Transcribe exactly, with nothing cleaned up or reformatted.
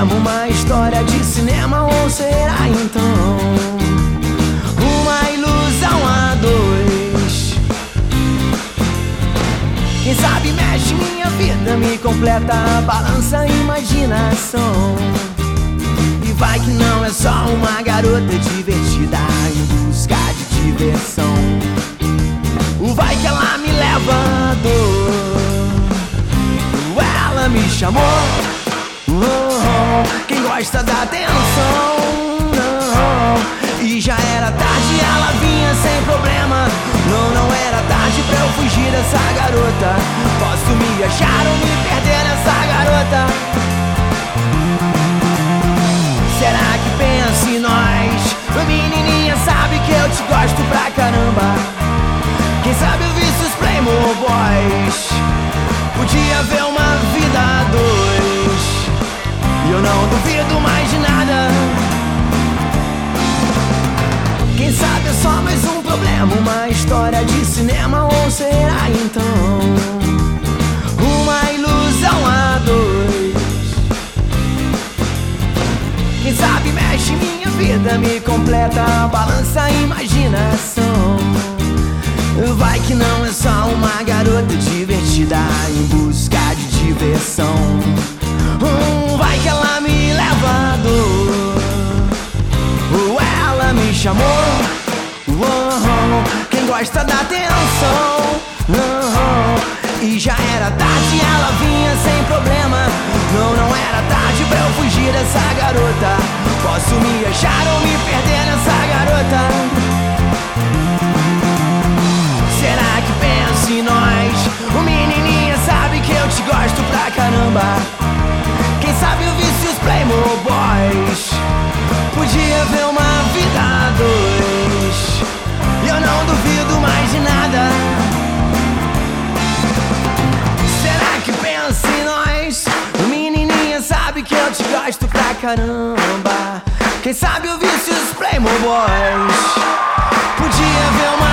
problema, uma história de cinema, ou será então uma ilusão a dois? Quem sabe mexe minha vida, me completa, balança a imaginação. E vai que não é só uma garota divertida em busca de diversão. Vai que ela me leva à dor. Ela me chamou, oh, oh, quem gosta da atenção, oh, e já era tarde, ela vinha sem problema. Não, não era tarde pra eu fugir dessa garota. Posso me achar ou me perder nessa garota. Será que pensa em nós? Menininha, sabe que eu te gosto pra caramba. Quem sabe eu visse os Playmoboys, podia ver uma vida a dois. E eu não duvido mais de nada. Quem sabe é só mais um problema, uma história de cinema, ou será então uma ilusão a dois? Quem sabe mexe minha vida, me completa, balança a imaginação. Vai que não é só uma garota divertida em busca de diversão. hum, Vai que ela me leva à dor. Ela me chamou, oh, oh, quem gosta da atenção, oh, oh, e já era tarde, ela vinha sem problema. Não, não era tarde pra eu fugir dessa garota. Posso me achar ou me perder nessa garota. Será que pensa em nós? O menininha sabe que eu te gosto pra caramba. Quem sabe eu visse os Playmoboys, podia ver uma vida a dois. E eu não duvido mais de nada. Será que pensa em nós? O menininha sabe que eu te gosto pra caramba. Quem sabe eu visse os Playmoboys, podia ver uma